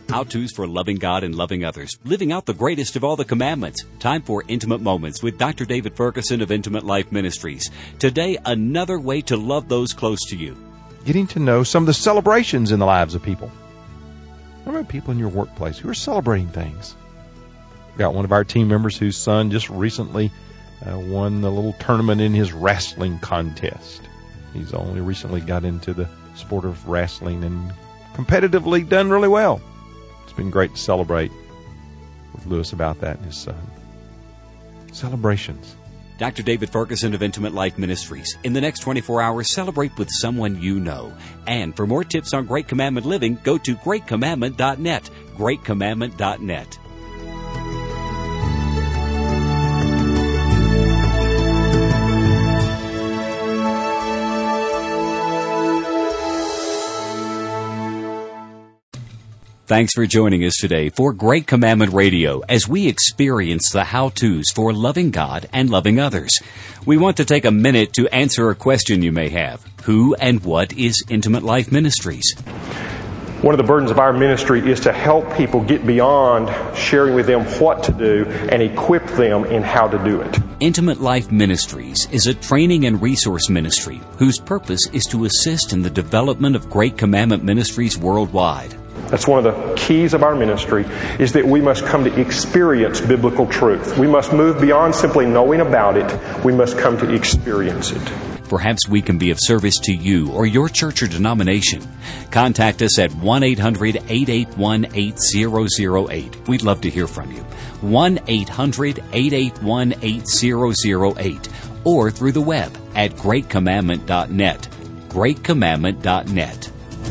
How-tos for loving God and loving others, living out the greatest of all the commandments. Time for Intimate Moments with Dr. David Ferguson of Intimate Life Ministries. Today, another way to love those close to you. Getting to know some of the celebrations in the lives of people. What about people in your workplace who are celebrating things? We've got one of our team members whose son just recently won a little tournament in his wrestling contest. He's only recently got into the sport of wrestling and competitively done really well. It's been great to celebrate with Lewis about that and his son. Celebrations. Dr. David Ferguson of Intimate Life Ministries. In the next 24 hours, celebrate with someone you know. And for more tips on Great Commandment living, go to greatcommandment.net. greatcommandment.net. Thanks for joining us today for Great Commandment Radio as we experience the how-tos for loving God and loving others. We want to take a minute to answer a question you may have. Who and what is Intimate Life Ministries? One of the burdens of our ministry is to help people get beyond sharing with them what to do and equip them in how to do it. Intimate Life Ministries is a training and resource ministry whose purpose is to assist in the development of Great Commandment ministries worldwide. That's one of the keys of our ministry, is that we must come to experience biblical truth. We must move beyond simply knowing about it. We must come to experience it. Perhaps we can be of service to you or your church or denomination. Contact us at 1-800-881-8008. We'd love to hear from you. 1-800-881-8008. Or through the web at greatcommandment.net. greatcommandment.net.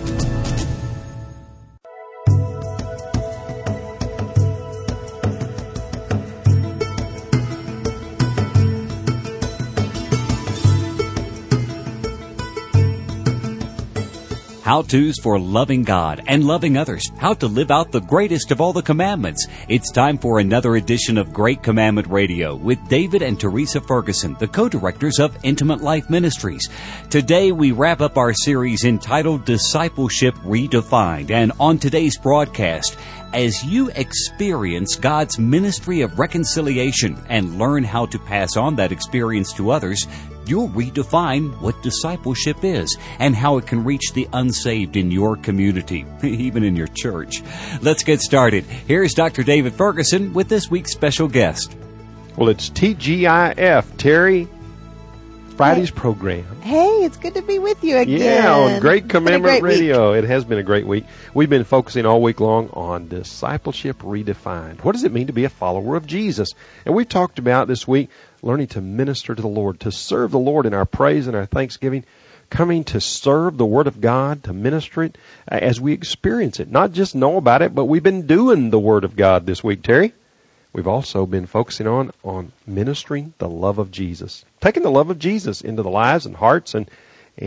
How-tos for loving God and loving others. How to live out the greatest of all the commandments. It's time for another edition of Great Commandment Radio with David and Teresa Ferguson, the co-directors of Intimate Life Ministries. Today we wrap up our series entitled Discipleship Redefined. And on today's broadcast, as you experience God's ministry of reconciliation and learn how to pass on that experience to others, you'll redefine what discipleship is and how it can reach the unsaved in your community, even in your church. Let's get started. Here's Dr. David Ferguson with this week's special guest. Well, it's TGIF, Terry, Friday's program. Hey, it's good to be with you again. Yeah, on Great Commandment Radio. It has been a great week. We've been focusing all week long on discipleship redefined. What does it mean to be a follower of Jesus? And we've talked about this week learning to minister to the Lord, to serve the Lord in our praise and our thanksgiving, coming to serve the Word of God, to minister it as we experience it. Not just know about it, but we've been doing the Word of God this week, Terry. We've also been focusing on ministering the love of Jesus, taking the love of Jesus into the lives and hearts and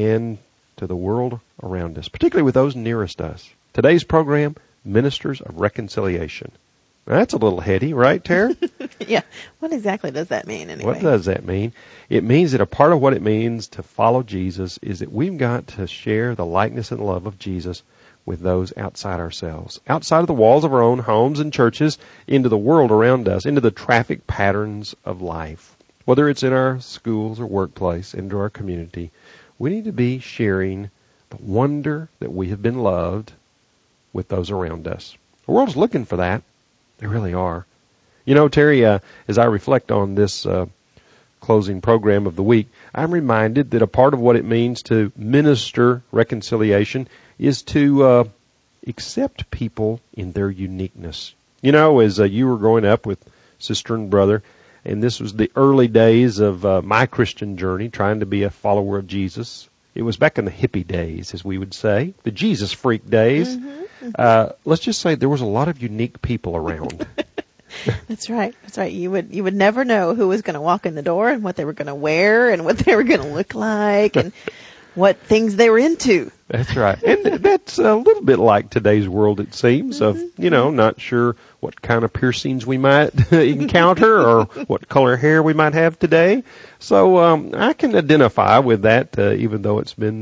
to the world around us, particularly with those nearest us. Today's program, Ministers of Reconciliation. That's a little heady, right, Tara? Yeah. What exactly does that mean anyway? What does that mean? It means that a part of what it means to follow Jesus is that we've got to share the likeness and love of Jesus with those outside ourselves, outside of the walls of our own homes and churches, into the world around us, into the traffic patterns of life. Whether it's in our schools or workplace, into our community, we need to be sharing the wonder that we have been loved with those around us. The world's looking for that. They really are. You know, Terry, as I reflect on this closing program of the week, I'm reminded that a part of what it means to minister reconciliation is to accept people in their uniqueness. You know, as you were growing up with sister and brother, and this was the early days of my Christian journey, trying to be a follower of Jesus. It was back in the hippie days, as we would say, the Jesus freak days. Let's just say there was a lot of unique people around. That's right. That's right. You would never know who was going to walk in the door and what they were going to wear and what they were going to look like and what things they were into. That's right. And that's a little bit like today's world, it seems, of, you know, not sure what kind of piercings we might encounter or what color hair we might have today. So I can identify with that, even though it's been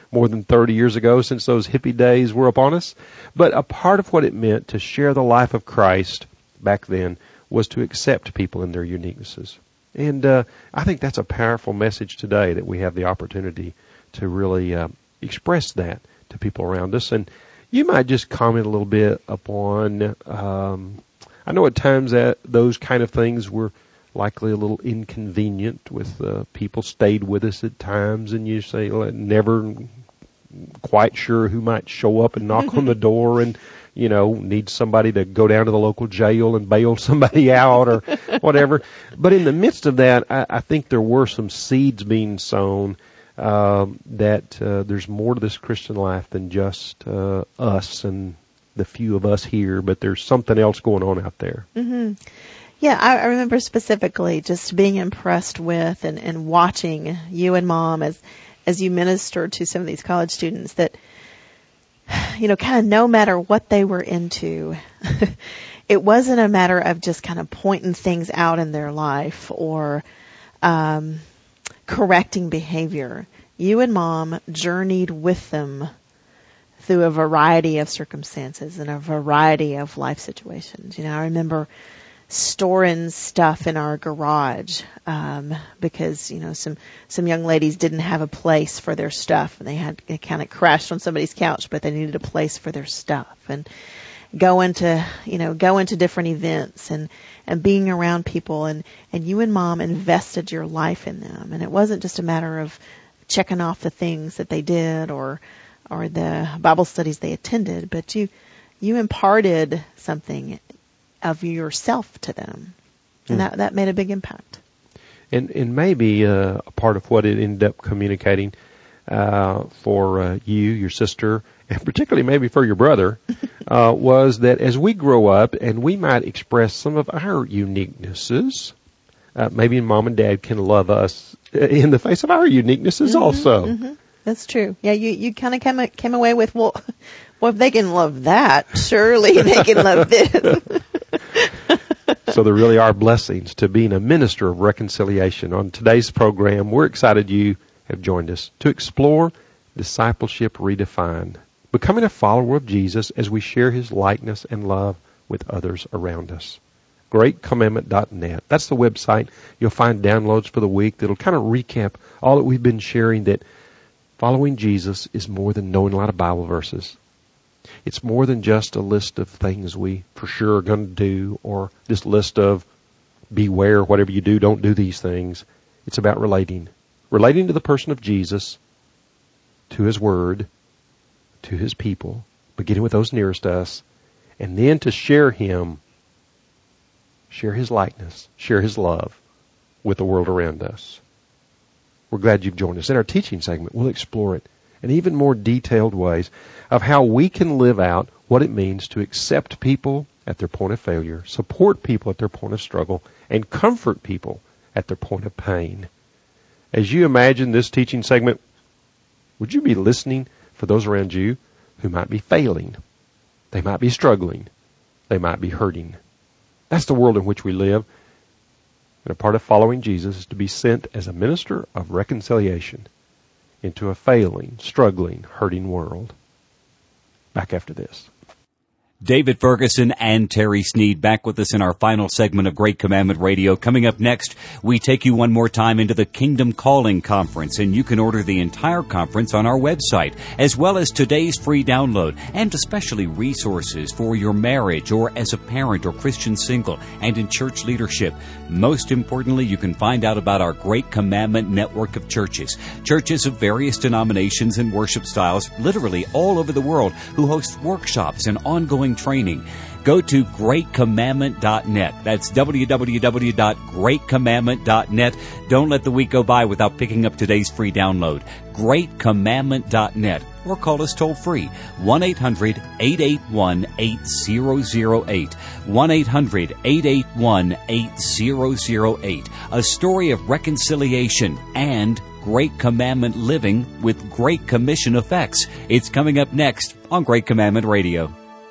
more than 30 years ago since those hippie days were upon us. But a part of what it meant to share the life of Christ back then was to accept people in their uniquenesses. And I think that's a powerful message today, that we have the opportunity to really express that to people around us. And you might just comment a little bit upon, I know at times that those kind of things were likely a little inconvenient with people stayed with us at times, and you say, never quite sure who might show up and knock on the door and, need somebody to go down to the local jail and bail somebody out or whatever. But in the midst of that, I think there were some seeds being sown that there's more to this Christian life than just us and the few of us here, but there's something else going on out there. Mm-hmm. Yeah, I remember specifically just being impressed with and watching you and Mom as you ministered to some of these college students that, kind of no matter what they were into, it wasn't a matter of just kind of pointing things out in their life or correcting behavior. You and Mom journeyed with them through a variety of circumstances and a variety of life situations. I remember storing stuff in our garage because some young ladies didn't have a place for their stuff, and they kind of crashed on somebody's couch, but they needed a place for their stuff, and go into different events and being around people, and you and Mom invested your life in them. And it wasn't just a matter of checking off the things that they did or the Bible studies they attended, but you imparted something of yourself to them. And that made a big impact. And maybe a part of what it ended up communicating for you, your sister, and particularly maybe for your brother, was that as we grow up and we might express some of our uniquenesses, maybe Mom and Dad can love us in the face of our uniquenesses also. Mm-hmm. That's true. Yeah, you kind of came away with, well, if they can love that, surely they can love this. So there really are blessings to being a minister of reconciliation. On today's program, we're excited you have joined us to explore discipleship redefined, becoming a follower of Jesus as we share his likeness and love with others around us. GreatCommandment.net. That's the website. You'll find downloads for the week that'll kind of recap all that we've been sharing, that following Jesus is more than knowing a lot of Bible verses. It's more than just a list of things we for sure are going to do, or this list of beware, whatever you do, don't do these things. It's about relating to the person of Jesus, to his word, to his people, beginning with those nearest us, and then to share him, share his likeness, share his love with the world around us. We're glad you've joined us. In our teaching segment, we'll explore it in even more detailed ways of how we can live out what it means to accept people at their point of failure, support people at their point of struggle, and comfort people at their point of pain. As you imagine this teaching segment, would you be listening for those around you who might be failing? They might be struggling. They might be hurting. That's the world in which we live. And a part of following Jesus is to be sent as a minister of reconciliation into a failing, struggling, hurting world. Back after this. David Ferguson and Terry Sneed back with us in our final segment of Great Commandment Radio. Coming up next, we take you one more time into the Kingdom Calling Conference, and you can order the entire conference on our website, as well as today's free download, and especially resources for your marriage or as a parent or Christian single and in church leadership. Most importantly, you can find out about our Great Commandment network of churches. Churches of various denominations and worship styles, literally all over the world, who host workshops and ongoing training. Go to greatcommandment.net. That's www.greatcommandment.net. Don't let the week go by without picking up today's free download. greatcommandment.net. Or call us toll free, 1-800-881-8008. 1-800-881-8008. A story of reconciliation and Great Commandment living with Great Commission effects. It's coming up next on Great Commandment Radio.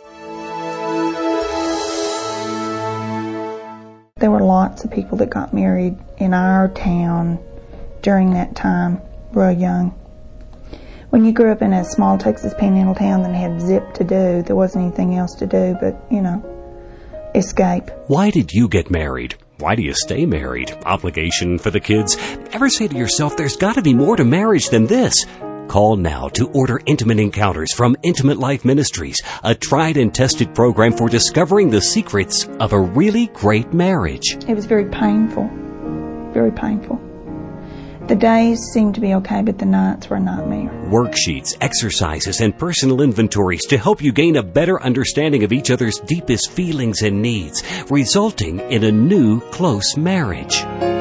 There were lots of people that got married in our town during that time, real young. When you grew up in a small Texas panhandle town that had zip to do, there wasn't anything else to do but, escape. Why did you get married? Why do you stay married? Obligation for the kids? Ever say to yourself, there's got to be more to marriage than this? Call now to order Intimate Encounters from Intimate Life Ministries, a tried and tested program for discovering the secrets of a really great marriage. It was very painful. Very painful. The days seemed to be okay, but the nights were a nightmare. Worksheets, exercises, and personal inventories to help you gain a better understanding of each other's deepest feelings and needs, resulting in a new, close marriage.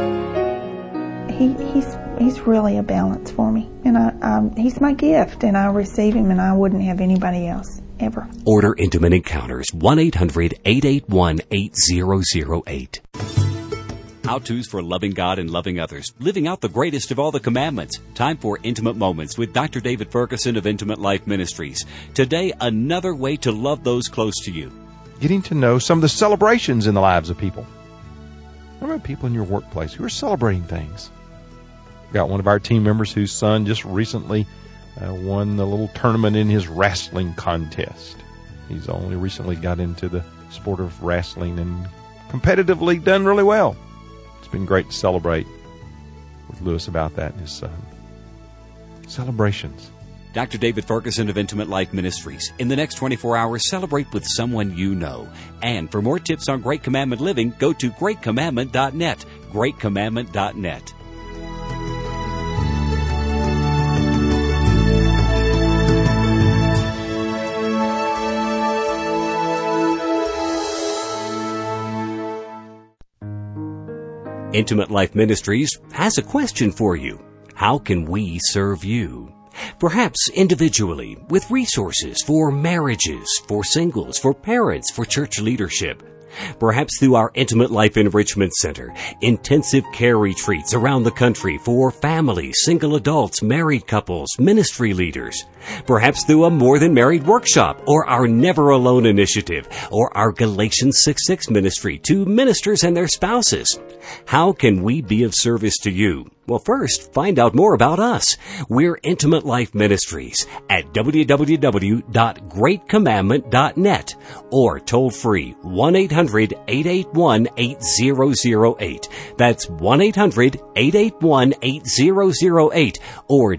He's really a balance for me, and he's my gift, and I receive him, and I wouldn't have anybody else, ever. Order Intimate Encounters, 1-800-881-8008. How-tos for loving God and loving others, living out the greatest of all the commandments. Time for Intimate Moments with Dr. David Ferguson of Intimate Life Ministries. Today, another way to love those close to you. Getting to know some of the celebrations in the lives of people. What about people in your workplace who are celebrating things? We've got one of our team members whose son just recently won the little tournament in his wrestling contest. He's only recently got into the sport of wrestling and competitively done really well. It's been great to celebrate with Lewis about that and his son. Celebrations. Dr. David Ferguson of Intimate Life Ministries. In the next 24 hours, celebrate with someone you know. And for more tips on Great Commandment living, go to greatcommandment.net. greatcommandment.net. Intimate Life Ministries has a question for you. How can we serve you? Perhaps individually, with resources for marriages, for singles, for parents, for church leadership. Perhaps through our Intimate Life Enrichment Center, intensive care retreats around the country for families, single adults, married couples, ministry leaders. Perhaps through a More Than Married workshop, or our Never Alone initiative, or our Galatians 6:6 ministry to ministers and their spouses. How can we be of service to you? Well, first, find out more about us. We're Intimate Life Ministries at www.greatcommandment.net or toll free 1-800-881-8008. That's 1-800-881-8008 or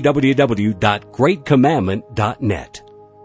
www.greatcommandment.net.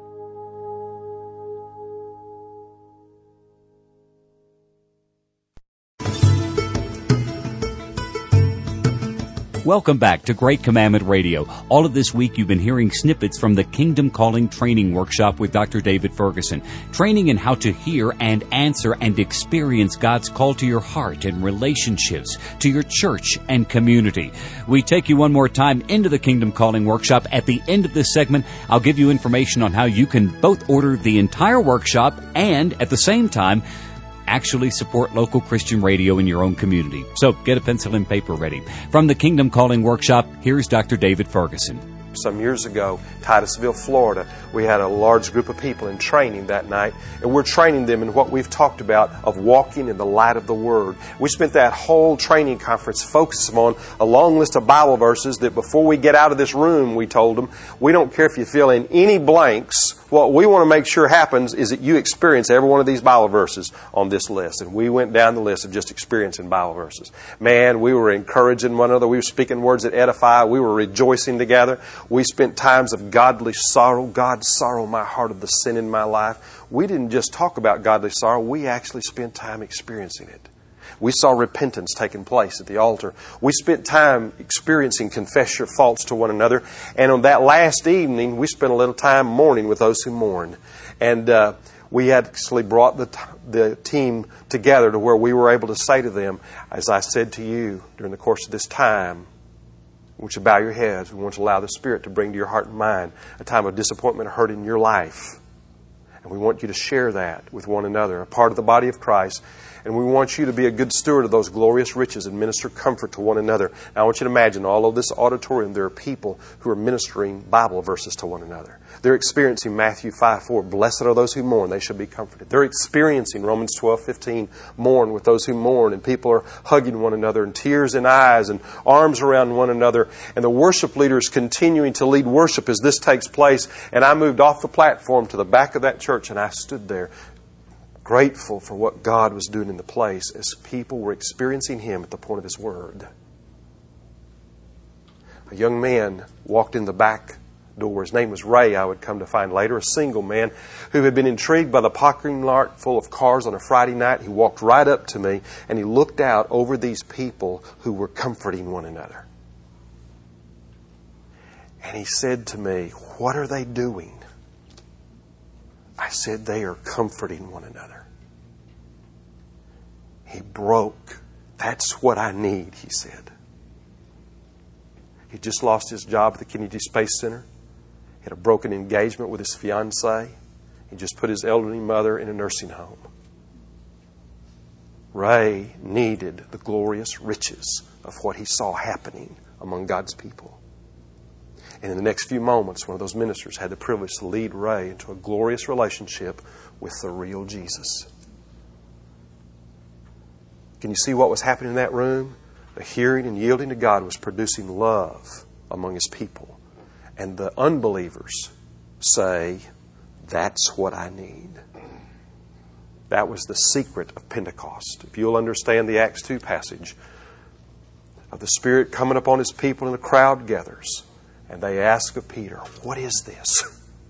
Welcome back to Great Commandment Radio. All of this week you've been hearing snippets from the Kingdom Calling Training Workshop with Dr. David Ferguson. Training in how to hear and answer and experience God's call to your heart and relationships, to your church and community. We take you one more time into the Kingdom Calling Workshop. At the end of this segment, I'll give you information on how you can both order the entire workshop and, at the same time, actually support local Christian radio in your own community. So get a pencil and paper ready. From the Kingdom Calling Workshop, here's Dr. David Ferguson. Some years ago, Titusville, Florida, we had a large group of people in training that night, and we're training them in what we've talked about of walking in the light of the Word. We spent that whole training conference focusing on a long list of Bible verses that before we get out of this room, we told them, we don't care if you fill in any blanks. What we want to make sure happens is that you experience every one of these Bible verses on this list. And we went down the list of just experiencing Bible verses. Man, we were encouraging one another. We were speaking words that edify. We were rejoicing together. We spent times of godly sorrow. God, sorrow my heart of the sin in my life. We didn't just talk about godly sorrow. We actually spent time experiencing it. We saw repentance taking place at the altar. We spent time experiencing confess your faults to one another. And on that last evening, we spent a little time mourning with those who mourn. And we actually brought the team together to where we were able to say to them, as I said to you during the course of this time, we want you to bow your heads. We want you to allow the Spirit to bring to your heart and mind a time of disappointment or hurt in your life. And we want you to share that with one another, a part of the body of Christ. And we want you to be a good steward of those glorious riches and minister comfort to one another. Now, I want you to imagine all over this auditorium, there are people who are ministering Bible verses to one another. They're experiencing Matthew 5:4, blessed are those who mourn, they shall be comforted. They're experiencing Romans 12:15, mourn with those who mourn. And people are hugging one another and tears in eyes and arms around one another. And the worship leader is continuing to lead worship as this takes place. And I moved off the platform to the back of that church and I stood there, grateful for what God was doing in the place as people were experiencing Him at the point of His Word. A young man walked in the back door. His name was Ray, I would come to find later. A single man who had been intrigued by the parking lot full of cars on a Friday night. He walked right up to me and he looked out over these people who were comforting one another. And he said to me, "What are they doing?" I said, "They are comforting one another." He broke. "That's what I need," he said. He just lost his job at the Kennedy Space Center. He had a broken engagement with his fiancée. He just put his elderly mother in a nursing home. Ray needed the glorious riches of what he saw happening among God's people. And in the next few moments, one of those ministers had the privilege to lead Ray into a glorious relationship with the real Jesus. Can you see what was happening in that room? The hearing and yielding to God was producing love among His people. And the unbelievers say, "That's what I need." That was the secret of Pentecost. If you'll understand the Acts 2 passage of the Spirit coming upon His people and the crowd gathers, and they ask of Peter, "What is this?"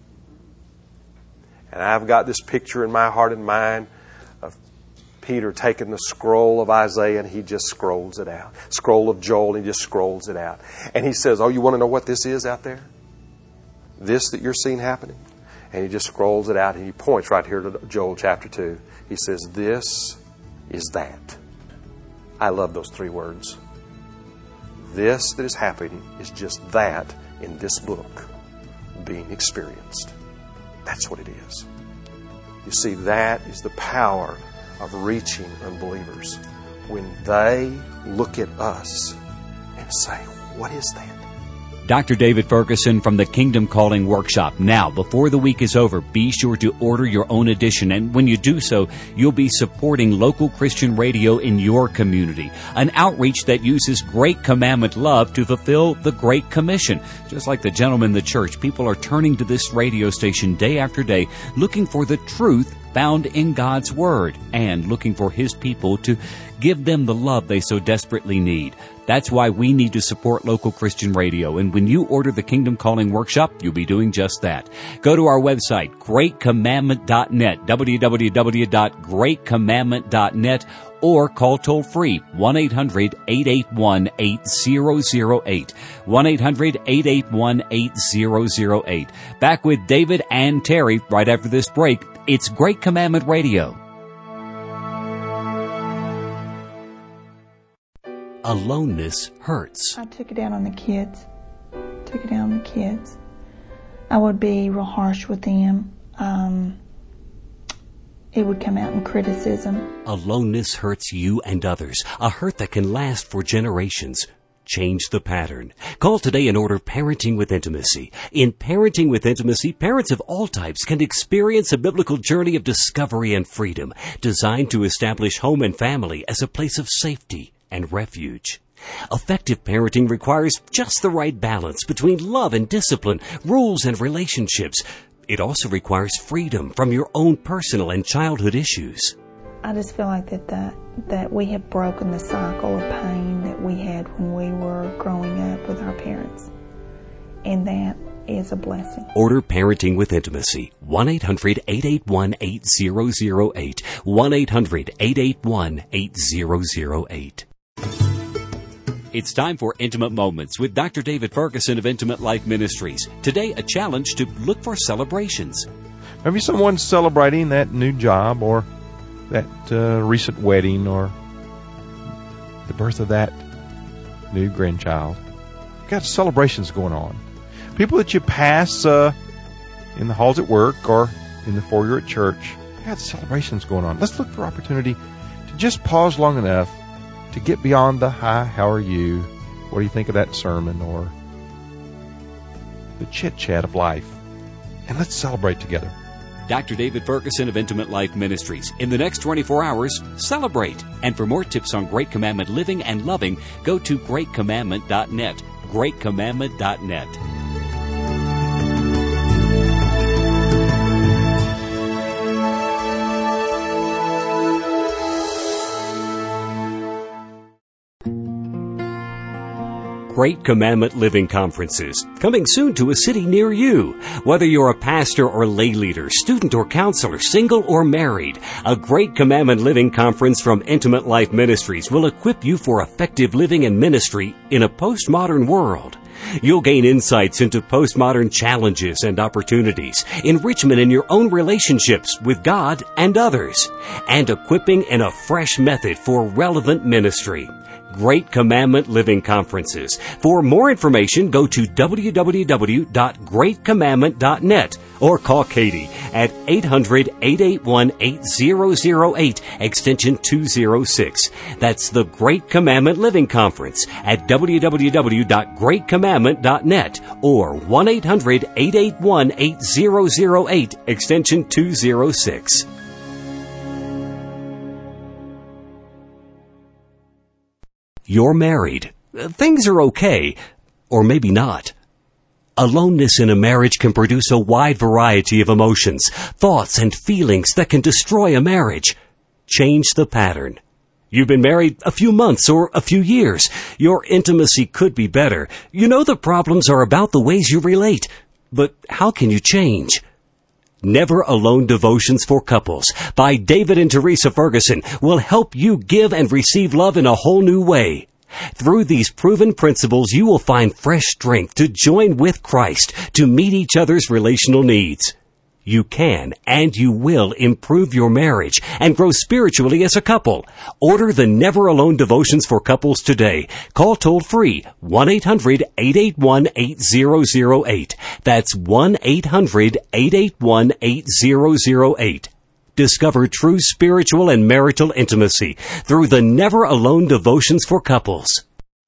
And I've got this picture in my heart and mind of Peter taking the scroll of Isaiah and he just scrolls it out. Scroll of Joel, and he just scrolls it out. And he says, "Oh, you want to know what this is out there? This that you're seeing happening?" And he just scrolls it out and he points right here to Joel chapter 2. He says, "This is that." I love those three words. This that is happening is just that in this book being experienced. That's what it is. You see, that is the power of reaching unbelievers. When they look at us and say, "What is that?" Dr. David Ferguson from the Kingdom Calling Workshop. Now, before the week is over, be sure to order your own edition. And when you do so, you'll be supporting local Christian radio in your community. An outreach that uses Great Commandment love to fulfill the Great Commission. Just like the gentleman in the church, people are turning to this radio station day after day, looking for the truth found in God's Word and looking for His people to give them the love they so desperately need. That's why we need to support local Christian radio. And when you order the Kingdom Calling Workshop, you'll be doing just that. Go to our website, greatcommandment.net, www.greatcommandment.net, or call toll-free 1-800-881-8008. 1-800-881-8008. Back with David and Terry right after this break. It's Great Commandment Radio. Aloneness hurts. I took it out on the kids. I would be real harsh with them. It would come out in criticism. Aloneness hurts you and others. A hurt that can last for generations. Change the pattern. Call today and order Parenting with Intimacy. In Parenting with Intimacy, parents of all types can experience a biblical journey of discovery and freedom, designed to establish home and family as a place of safety and refuge. Effective parenting requires just the right balance between love and discipline, rules and relationships. It also requires freedom from your own personal and childhood issues. I just feel like that we have broken the cycle of pain that we had when we were growing up with our parents. And that is a blessing. Order Parenting with Intimacy. 1-800-881-8008. 1-800-881-8008. It's time for Intimate Moments with Dr. David Ferguson of Intimate Life Ministries. Today, a challenge to look for celebrations. Maybe someone's celebrating that new job or that recent wedding or the birth of that new grandchild. Got celebrations going on. People that you pass in the halls at work or in the foyer at church, we had celebrations going on. Let's look for opportunity to just pause long enough to get beyond the hi, how are you? What do you think of that sermon? Or the chit-chat of life. And let's celebrate together. Dr. David Ferguson of Intimate Life Ministries. In the next 24 hours, celebrate. And for more tips on Great Commandment living and loving, go to greatcommandment.net. greatcommandment.net. Great Commandment Living Conferences, coming soon to a city near you. Whether you're a pastor or lay leader, student or counselor, single or married, a Great Commandment Living Conference from Intimate Life Ministries will equip you for effective living and ministry in a postmodern world. You'll gain insights into postmodern challenges and opportunities, enrichment in your own relationships with God and others, and equipping in a fresh method for relevant ministry. Great Commandment Living Conferences. For more information, go to www.greatcommandment.net or call Katie at 800-881-8008, extension 206. That's the Great Commandment Living Conference at www.greatcommandment.net or 1-800-881-8008, extension 206. You're married. Things are okay, or maybe not. Aloneness in a marriage can produce a wide variety of emotions, thoughts, and feelings that can destroy a marriage. Change the pattern. You've been married a few months or a few years. Your intimacy could be better. You know the problems are about the ways you relate. But how can you change? Never Alone Devotions for Couples by David and Teresa Ferguson will help you give and receive love in a whole new way. Through these proven principles, you will find fresh strength to join with Christ to meet each other's relational needs. You can and you will improve your marriage and grow spiritually as a couple. Order the Never Alone Devotions for Couples today. Call toll-free 1-800-881-8008. That's 1-800-881-8008. Discover true spiritual and marital intimacy through the Never Alone Devotions for Couples.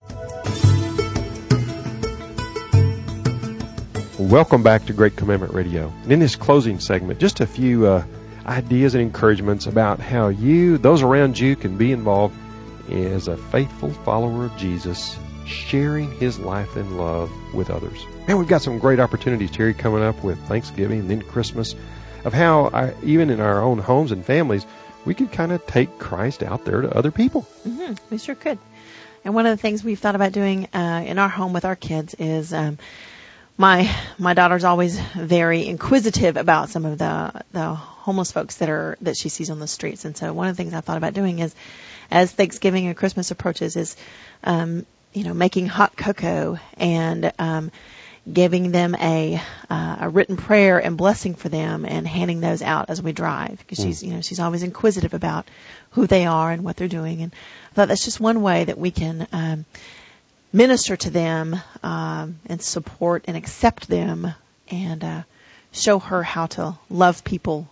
Welcome back to Great Commandment Radio. And in this closing segment, just a few ideas and encouragements about how you, those around you, can be involved as a faithful follower of Jesus, sharing His life and love with others. Man, we've got some great opportunities, Terry, coming up with Thanksgiving and then Christmas, of how even in our own homes and families, we could kind of take Christ out there to other people. Mm-hmm. We sure could. And one of the things we've thought about doing in our home with our kids is my daughter's always very inquisitive about some of the homeless folks that she sees on the streets. And so one of the things I thought about doing is, as Thanksgiving and Christmas approaches, is making hot cocoa and giving them a written prayer and blessing for them and handing those out as we drive, because she's always inquisitive about who they are and what they're doing. And I thought that's just one way that we can minister to them and support and accept them and show her how to love people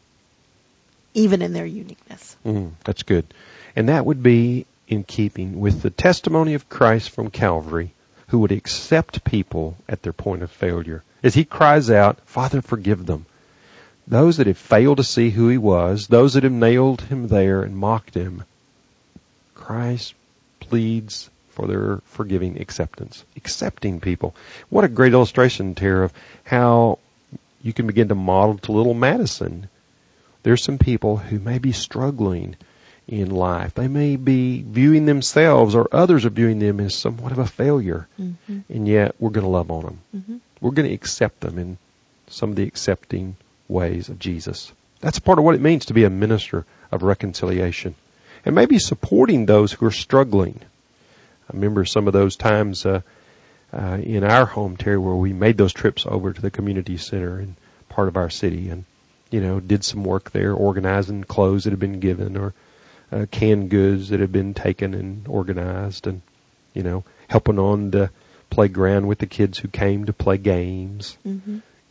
even in their uniqueness. That's good. And that would be in keeping with the testimony of Christ from Calvary, who would accept people at their point of failure. As He cries out, Father, forgive them. Those that have failed to see who He was, those that have nailed Him there and mocked Him, Christ pleads for their forgiving acceptance. Accepting people. What a great illustration, Tara, of how you can begin to model to little Madison. There's some people who may be struggling in life. They may be viewing themselves, or others are viewing them, as somewhat of a failure. Mm-hmm. And yet we're going to love on them. Mm-hmm. We're going to accept them in some of the accepting ways of Jesus. That's part of what it means to be a minister of reconciliation. And maybe supporting those who are struggling. I remember some of those times in our home, Terry, where we made those trips over to the community center in part of our city and, did some work there, organizing clothes that had been given or canned goods that had been taken and organized, and, helping on the playground with the kids who came to play games. Mm-hmm.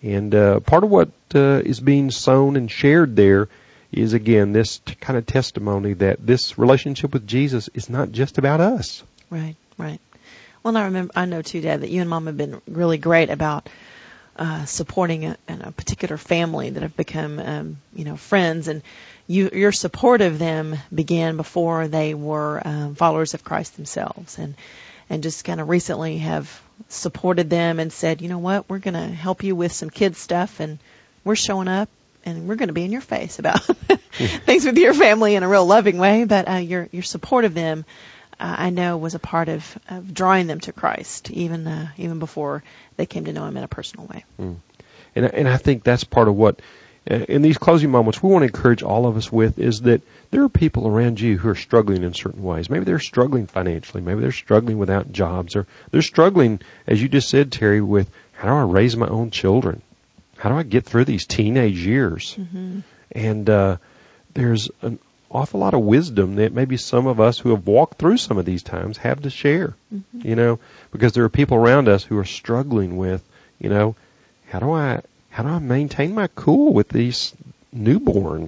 And part of what is being sown and shared there is, again, this kind of testimony that this relationship with Jesus is not just about us. Right, right. Well, I know too, Dad, that you and Mom have been really great about supporting a particular family that have become, friends, and your support of them began before they were followers of Christ themselves, and just kind of recently have supported them and said, you know what, we're going to help you with some kids stuff, and we're showing up, and we're going to be in your face about things with your family in a real loving way. But your support of them, I know, was a part of drawing them to Christ, even before they came to know Him in a personal way. And I think that's part of what, in these closing moments, we want to encourage all of us with, is that there are people around you who are struggling in certain ways. Maybe they're struggling financially. Maybe they're struggling without jobs. Or they're struggling, as you just said, Terry, with how do I raise my own children? How do I get through these teenage years? Mm-hmm. And there's an awful lot of wisdom that maybe some of us who have walked through some of these times have to share, because there are people around us who are struggling with, how do I maintain my cool with these newborn,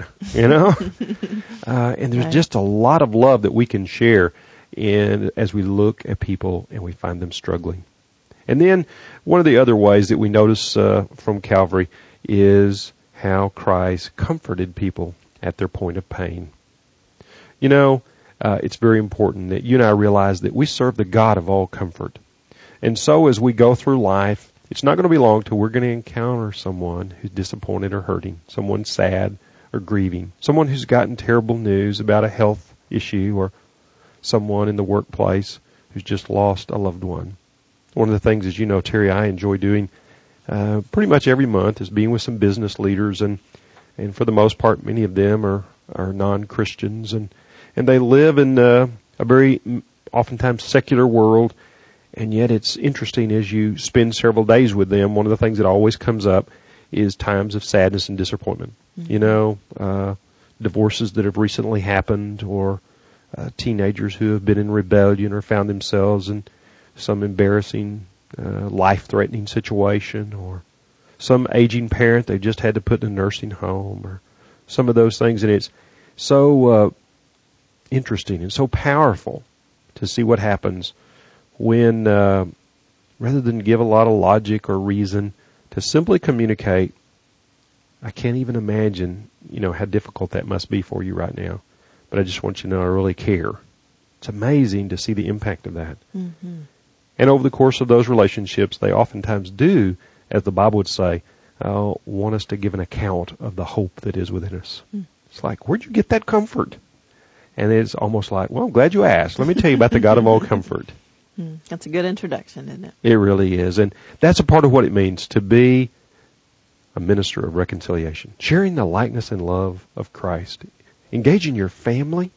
and there's just a lot of love that we can share as we look at people and we find them struggling. And then one of the other ways that we notice from Calvary is how Christ comforted people at their point of pain. It's very important that you and I realize that we serve the God of all comfort. And so as we go through life, it's not going to be long till we're going to encounter someone who's disappointed or hurting, someone sad or grieving, someone who's gotten terrible news about a health issue, or someone in the workplace who's just lost a loved one. One of the things, as you know, Terry, I enjoy doing pretty much every month is being with some business leaders, and for the most part, many of them are non-Christians, and they live in a very oftentimes secular world. And yet it's interesting, as you spend several days with them, one of the things that always comes up is times of sadness and disappointment. Mm-hmm. Divorces that have recently happened, or teenagers who have been in rebellion or found themselves in some embarrassing, life-threatening situation, or some aging parent they just had to put in a nursing home, or some of those things. And it's so interesting and so powerful to see what happens when, rather than give a lot of logic or reason, to simply communicate, I can't even imagine, how difficult that must be for you right now, but I just want you to know I really care. It's amazing to see the impact of that. Mm-hmm. And over the course of those relationships, they oftentimes do, as the Bible would say, want us to give an account of the hope that is within us. Mm. It's like, where'd you get that comfort? And it's almost like, well, I'm glad you asked. Let me tell you about the God of all comfort. That's a good introduction, isn't it? It really is. And that's a part of what it means to be a minister of reconciliation. Sharing the likeness and love of Christ. Engaging your family.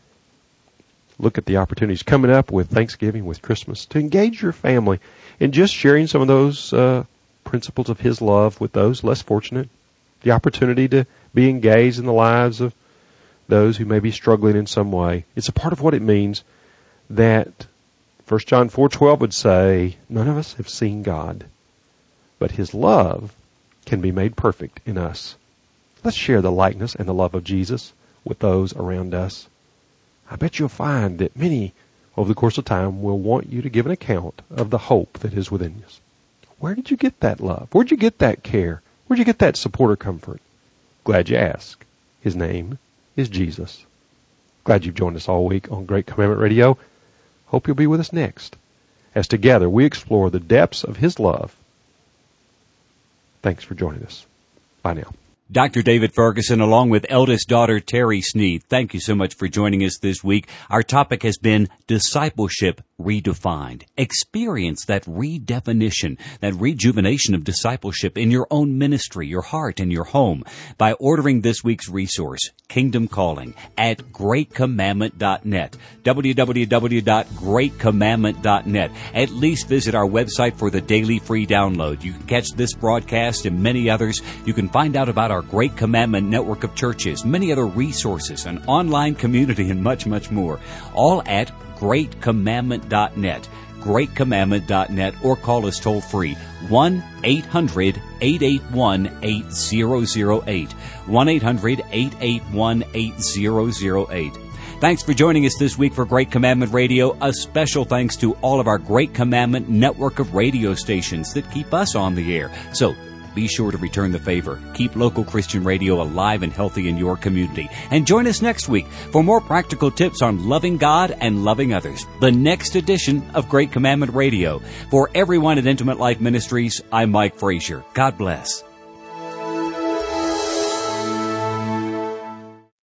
Look at the opportunities coming up with Thanksgiving, with Christmas, to engage your family in just sharing some of those principles of His love with those less fortunate. The opportunity to be engaged in the lives of those who may be struggling in some way. It's a part of what it means that 1 John 4:12 would say, none of us have seen God, but His love can be made perfect in us. Let's share the likeness and the love of Jesus with those around us. I bet you'll find that many, over the course of time, will want you to give an account of the hope that is within us. Where did you get that love? Where did you get that care? Where did you get that support or comfort? Glad you asked. His name is Jesus. Glad you've joined us all week on Great Commandment Radio. Hope you'll be with us next, as together we explore the depths of His love. Thanks for joining us. Bye now. Dr. David Ferguson, along with eldest daughter Terry Sneed, thank you so much for joining us this week. Our topic has been Discipleship Redefined. Experience that redefinition, that rejuvenation of discipleship in your own ministry, your heart, and your home by ordering this week's resource, Kingdom Calling, at greatcommandment.net, www.greatcommandment.net. At least visit our website for the daily free download. You can catch this broadcast and many others. You can find out about our Great Commandment network of churches, many other resources, an online community, and much, much more, all at greatcommandment.net. greatcommandment.net, or call us toll free 1-800-881-8008. 1-800-881-8008. Thanks for joining us this week for Great Commandment Radio. A special thanks to all of our Great Commandment network of radio stations that keep us on the air. So be sure to return the favor. Keep local Christian radio alive and healthy in your community. And join us next week for more practical tips on loving God and loving others. The next edition of Great Commandment Radio. For everyone at Intimate Life Ministries, I'm Mike Frazier. God bless.